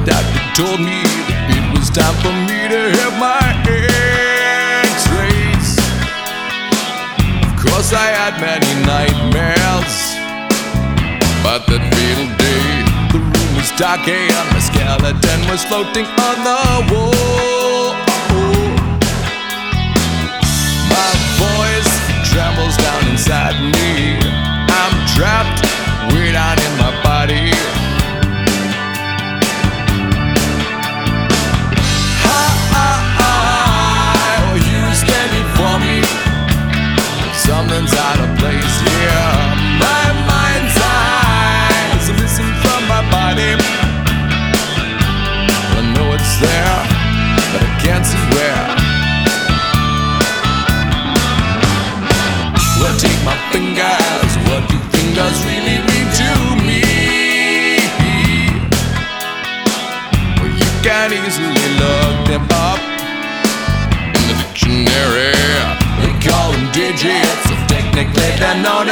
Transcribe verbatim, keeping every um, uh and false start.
doctor told me that it was time for me to have my x-rays. Of course I had many nightmares, but that fatal day, the room was dark and my skeleton was floating on the wall. My voice trembles down inside me. I'm trapped way down in my body. Something's out of place here. My mind's eyes are missing from my body. Well, I know it's there, but I can't see where. Well, take my fingers. What do fingers really mean to me? Well, you can easily look them up in the dictionary. They call them digits, so technically they're not